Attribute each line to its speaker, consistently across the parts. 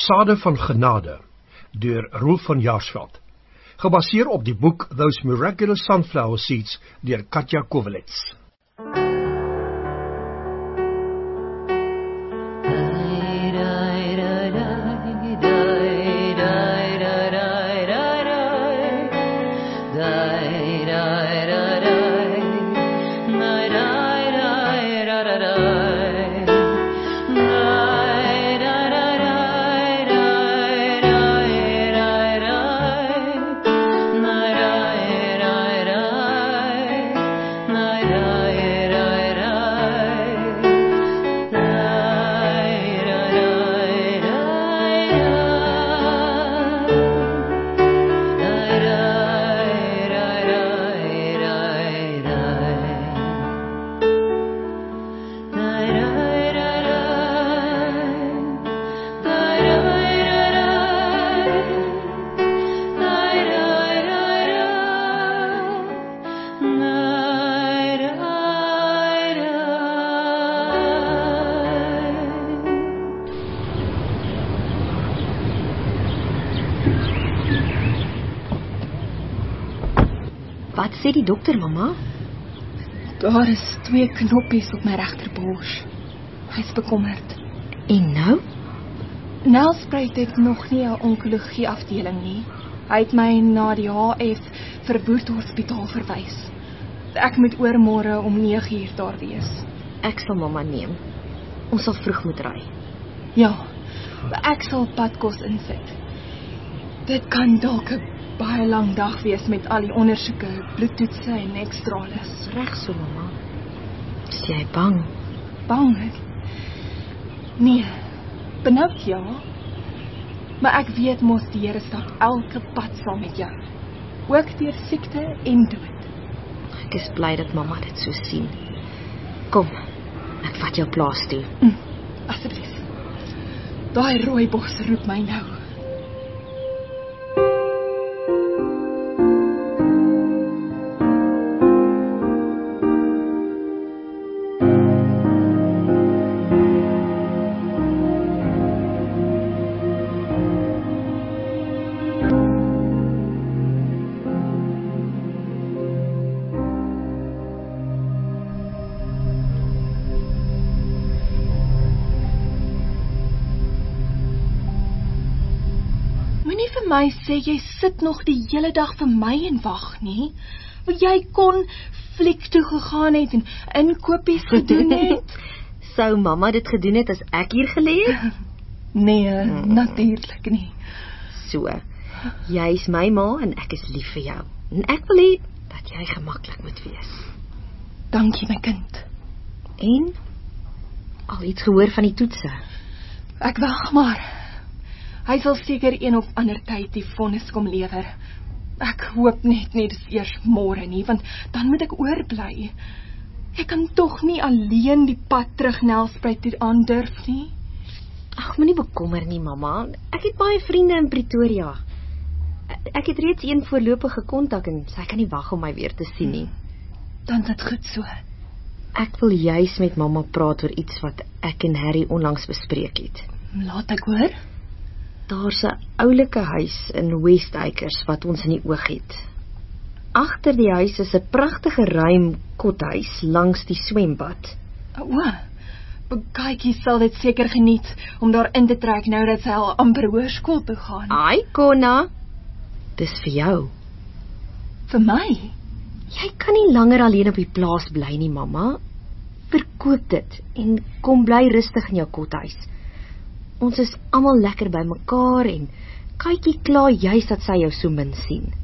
Speaker 1: Sade van Genade, deur Roel van Jaarsveld, gebaseer op die boek Those Miraculous Sunflower Seeds, deur Katja Kovelets.
Speaker 2: Wat sê die dokter, mamma?
Speaker 3: Daar is 2 knoppies op my regterbors. Hy's bekommerd.
Speaker 2: En nou?
Speaker 3: Nelspruit het nog nie 'n onkologie afdeling nie. Hy het my na die HF Verwoerd Hospitaal verwys. Ek moet oormôre om 9 uur daar wees.
Speaker 2: Ek sal mamma neem. Ons sal vroeg moet ry.
Speaker 3: Ja, ek sal padkos insit. Dit kan dalk 'n baie lang dag wees met al die ondersoeke, bloedtoetse en ekstrales.
Speaker 2: Reg so, mamma. Is jy bang?
Speaker 3: Bang? Nee, benoud ja. Maar ek weet mos die Here stap elke pad saam met jou. Ook deur siekte en dood.
Speaker 2: Ek is bly dat mamma dit so sien. Kom, ek vat jou plaas toe.
Speaker 3: Asseblief. Daai rooibos roep my nou. My sê jy sit nog die hele dag vir my en wag nie. Want jy kon fliek toe gegaan het en inkopies gedoen het.
Speaker 2: Sou mamma dit gedoen het as ek hier gelê het?
Speaker 3: Nee, natuurlik nie.
Speaker 2: So, jy is my ma en ek is lief vir jou. En ek wil hê dat jy gemaklik moet wees.
Speaker 3: Dankie my kind.
Speaker 2: En? Al iets gehoor van die toetse?
Speaker 3: Ek wag maar. Hy sal seker een of ander tyd die vonnis kom lewer. Ek hoop net nie dis eers môre nie, want dan moet ek oorbly. Ek kan tog nie alleen die pad terug Nelspruit toe aandurf nie.
Speaker 2: Ag, moenie bekommer nie, mamma. Ek het baie vriende in Pretoria. Ek het reeds een voorlopige kontak en sy kan nie wag om my weer te sien nie.
Speaker 3: Dan is dit goed so.
Speaker 2: Ek wil juis met mamma praat oor iets wat ek en Harry onlangs bespreek het.
Speaker 3: Laat ek hoor.
Speaker 2: Daar's 'n oulike huis in West Acres wat ons in die oog het. Agter die huis is 'n pragtige ruim kothuis langs die swembad.
Speaker 3: O, kykie sal dit seker geniet om daar in te trek nou dat sy al amper hoërskool toe gaan.
Speaker 2: Ai, Konna, dis vir jou.
Speaker 3: Vir my?
Speaker 2: Jy kan nie langer alleen op die plaas bly nie, mamma. Verkoop dit en kom bly rustig in jou kothuis. Ons is almal lekker by mekaar en kykie kla juis dat sy jou so min sien.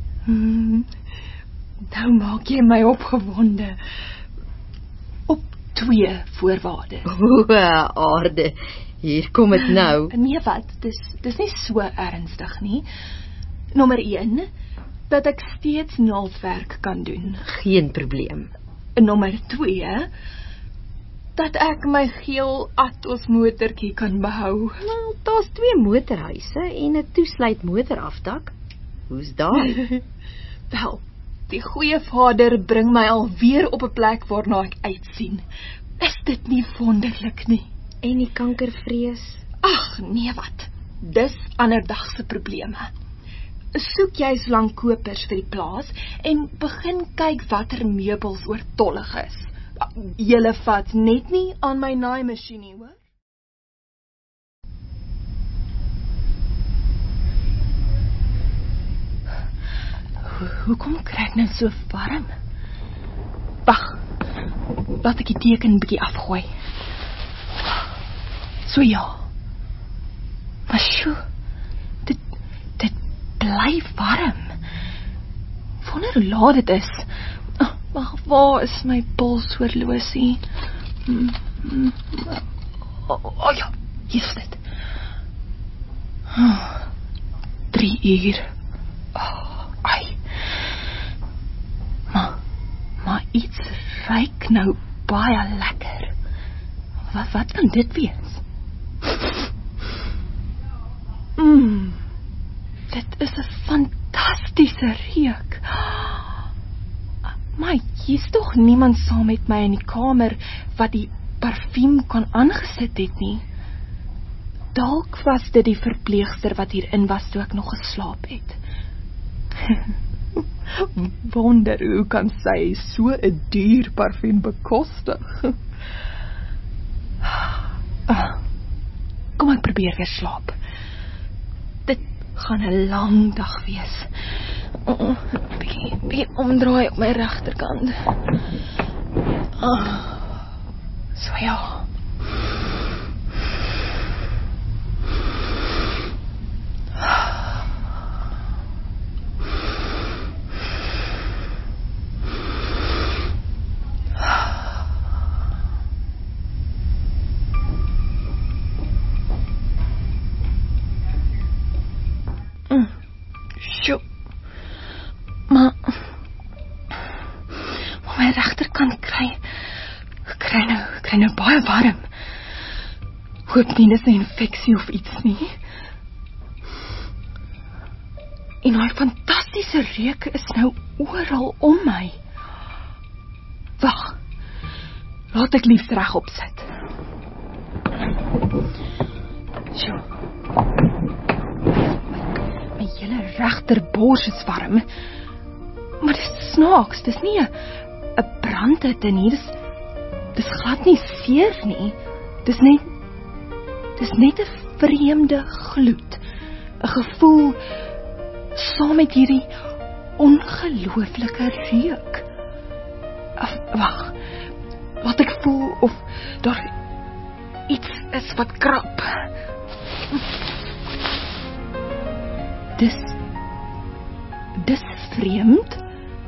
Speaker 3: Nou maak jy my opgewonde. Op 2 voorwaardes.
Speaker 2: O, aarde, hier kom dit nou.
Speaker 3: Nee wat, dis nie so ernstig nie. Nommer 1, dat ek steeds naaldwerk kan doen.
Speaker 2: Geen probleem.
Speaker 3: Nommer 2, dat ek my geel Atos motortjie kan behou.
Speaker 2: Nou, daar's 2 motorhuise en 'n toesluit motorafdak. Hoe's daai?
Speaker 3: Wel, die goeie Vader bring my alweer op 'n plek waarna ek uitsien. Is dit nie wonderlik nie?
Speaker 2: En die kankervrees?
Speaker 3: Ag, nee wat. Dis ander dag se probleme. Soek jy solank kopers vir die plaas en begin kyk watter meubels oortollig is. Julle vat net nie aan my naaimasjien nie, hoor? Hoekom kry ek nou so warm? Wag, laat ek die teken bietjie afgooi. So ja. Maar sjoe, dit bly warm. Wonder hoe laat dit is. Maar waar is my polshorlosie? Ja, hier is dit. 3 uur. Ai. Maar iets ruik nou baie lekker. Wat kan dit wees? Dit is 'n fantastiese reuk. Maar hier's tog niemand saam met my in die kamer wat die parfuum kan aangesit het nie. Dalk was dit die verpleegster wat hierin was toe ek nog geslaap het. Wonder hoe kan sy so 'n duur parfuum bekostig? Kom ek probeer weer slaap. Dit gaan 'n lang dag wees. Bietjie omdraai op my regterkant. So ja. Maar my regterkant kry nou baie warm. Hoop nie dis 'n infeksie of iets nie. En daai fantastiese reuk is nou oral om my. Wag. Laat ek liefst regop sit. So. My hele regterbors is warm. Maar dis snaaks, dis nie 'n brandhitte nie, dis glad nie seer nie. Dis net 'n vreemde gloed, 'n gevoel saam met hierdie ongelooflike reuk. Wag, laat ek voel of daar iets is wat krap. Dis vreemd.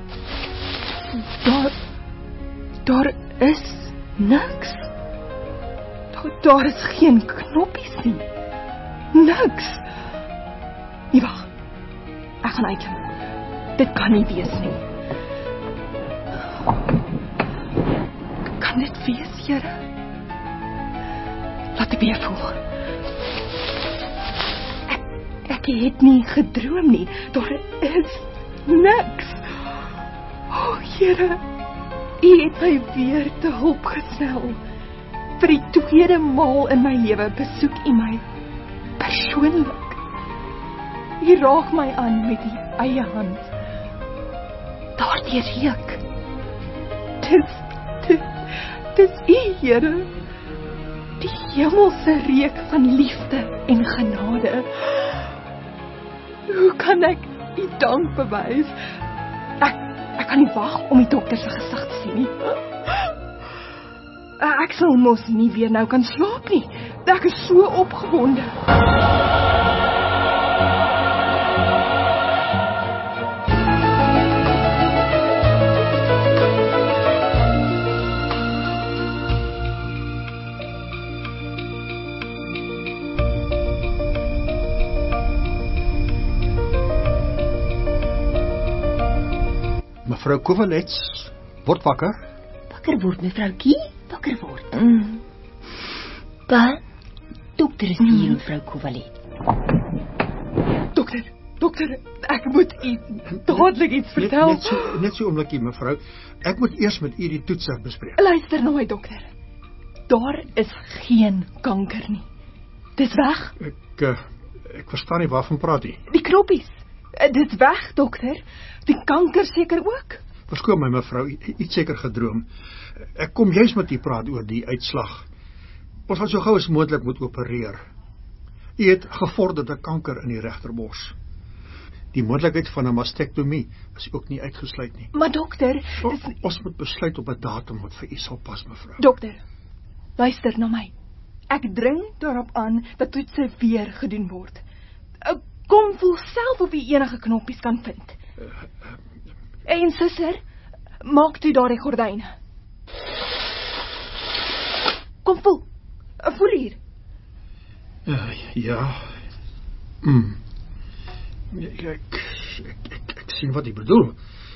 Speaker 3: Daar is niks. Daar is geen knoppies nie. Niks. Nee, wag. Ek gaan uitklim. Dit kan nie wees nie. Kan dit wees, Here? Laat ek weer voel. Ek het nie gedroom nie. Daar is niks. O, Here, U het my weer te hulp gestel. Vir die tweede maal in my lewe besoek U my persoonlik. U raak my aan met die eie hand. Daardie reuk. Dis U, Here. Die hemelse reuk van liefde en genade. Hoe kan ek U dank bewys? Ek kan nie wag om die dokter se gesig te sien nie. Ek sal mos nie weer nou kan slaap nie. Ek is so opgewonde.
Speaker 1: Mevrou Kovalets, word wakker.
Speaker 2: Wakker word, mevroukie, wakker word. Wat? Dokter is hier, mevrou Kovalet.
Speaker 3: Dokter, ek moet U dadelik iets vertel.
Speaker 1: Net so oomblikie, mevrou. Ek moet eers met U die toetser bespreek.
Speaker 3: Luister na my, dokter. Daar is geen kanker nie. Dis weg.
Speaker 1: Verstaan nie waarvan praat jy.
Speaker 3: Die knoppies. Dit is weg, dokter. Die kanker seker ook.
Speaker 1: Verskoon my mevrou, iets seker gedroom. Ek kom juist met u praat oor die uitslag. Ons sal so gou as moontlik moet opereer. U het gevorderde kanker in die regterbors. Die moontlikheid van 'n mastektomie is ook nie uitgesluit nie.
Speaker 3: Maar dokter,
Speaker 1: Ons moet besluit op 'n datum wat vir u sal pas, mevrou.
Speaker 3: Dokter, luister na my. Ek dring daarop aan dat toetse weer gedoen word. Kom voel self of jy enige knoppies kan vind. En suster, maak toe daardie gordyne. Kom voel. Voel hier.
Speaker 1: Ja. Ek sien wat jy bedoel.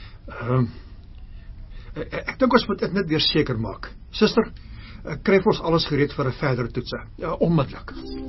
Speaker 1: Ek dink ons moet dit net weer seker maak. Suster, kry vir ons alles gereed vir 'n verdere toetse. Ja, onmiddellik.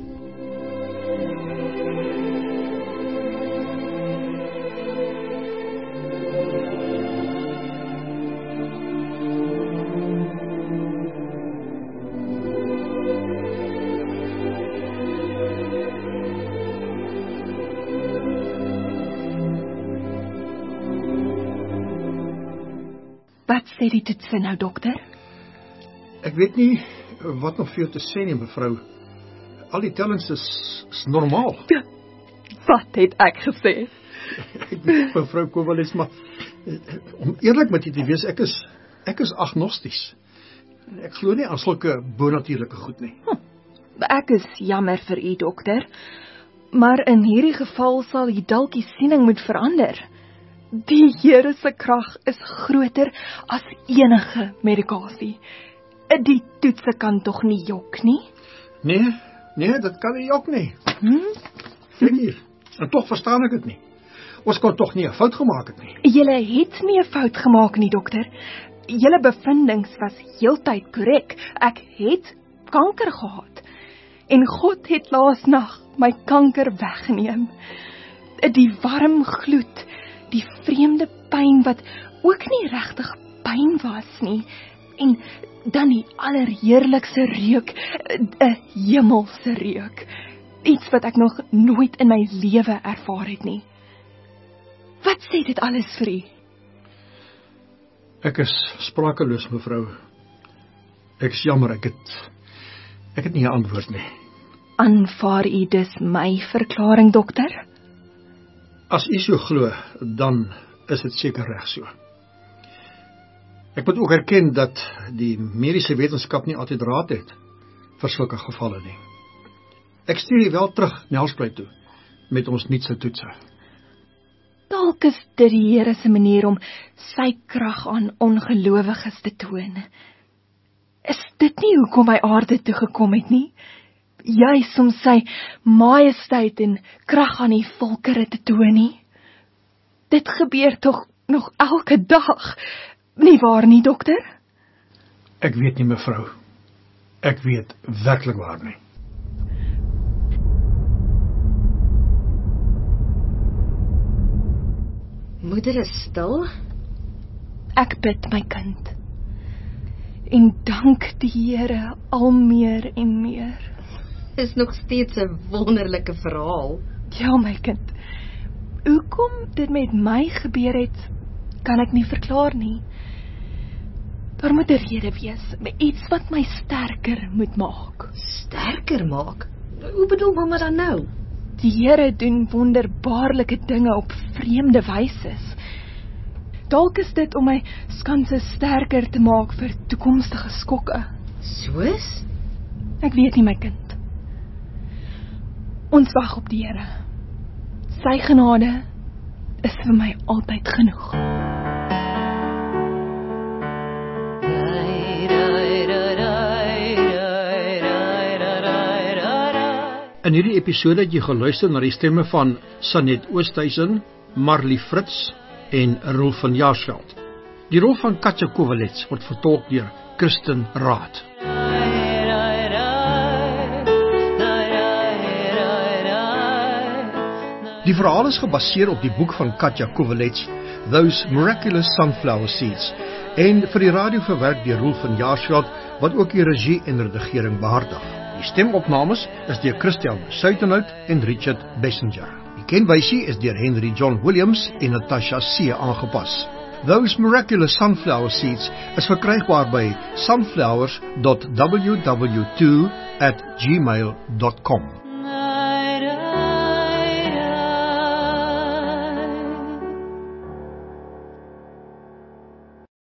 Speaker 3: Wat sê die toetse nou, dokter?
Speaker 1: Ek weet nie wat nog vir jou te sê nie, mevrou. Al die tellings is normaal.
Speaker 3: Wat het ek gesê?
Speaker 1: Ek weet, mevrou Kovalets, maar om eerlik met u te wees, ek is agnosties. Ek glo nie aan sulke bonatuurlike goed nie.
Speaker 3: Ek is jammer vir u, dokter. Maar in hierdie geval sal jy dalk die siening moet verander. Die Here se krag is groter as enige medikasie. Die toetse kan tog nie jok nie?
Speaker 1: Nee, dit kan nie jok nie. Kyk hier, en tog verstaan ek dit nie. Ons kon tog nie 'n fout gemaak het nie.
Speaker 3: Julle het nie 'n fout gemaak nie, dokter. Julle bevindings was heeltyd korrek. Ek het kanker gehad. En God het laasnag my kanker weggeneem. Die warm gloed, die vreemde pyn wat ook nie regtig pyn was nie, en dan die allerheerlikste reuk, 'n hemelse reuk, iets wat ek nog nooit in my lewe ervaar het nie. Wat sê dit alles vir u?
Speaker 1: Ek is sprakeloos, mevrou. Ek is jammer, ek het nie 'n antwoord nie.
Speaker 3: Aanvaar u dus my verklaring, dokter?
Speaker 1: As u so glo, dan is dit seker reg so. Ek moet ook erken dat die mediese wetenskap nie altyd raad het vir sulke gevalle nie. Ek stuur u wel terug Nelspruit toe met ons nuutste toetse.
Speaker 3: Dalk is dit die Here se manier om sy krag aan ongelowiges te toon. Is dit nie hoekom hy aarde toe gekom het nie? Juis om sy majesteit en krag aan die volkere te toon nie? Dit gebeur tog nog elke dag, nie waar nie, dokter?
Speaker 1: Ek weet nie, mevrou. Ek weet werklik waar nie.
Speaker 2: Moeder is stil.
Speaker 3: Ek bid, my kind. En dank die Here al meer en meer.
Speaker 2: Is nog steeds 'n wonderlike verhaal.
Speaker 3: Ja, my kind. Hoekom dit met my gebeur het, kan ek nie verklaar nie. Daar moet 'n rede wees, iets wat my sterker moet maak.
Speaker 2: Sterker maak? Hoe bedoel mamma dan nou?
Speaker 3: Die Here doen wonderbaarlike dinge op vreemde wyses. Dalk is dit om my skanse sterker te maak vir toekomstige skokke.
Speaker 2: Soos?
Speaker 3: Ek weet nie, my kind. Ons wag op die Here. Sy genade is vir my altyd genoeg.
Speaker 1: In hierdie episode het jy geluister na die stemme van Sanet Oosthuizen, Marlie Fritz en Rolf van Jaarsveld. Die rol van Katja Kovalets word vertolk deur Kirsten Raad. Die verhaal is gebaseer op die boek van Katja Kovalets, Those Miraculous Sunflower Seeds, en vir die radio verwerk deur Rolf van Jaarsveld, wat ook die regie en redigering behartig. Die stemopnames is deur Christian Suitenhout en Richard Bessinger. Die kenwysie is deur Henry John Williams en Natasha C. aangepas. Those Miraculous Sunflower Seeds is verkrygbaar by sunflowers.ww2@gmail.com.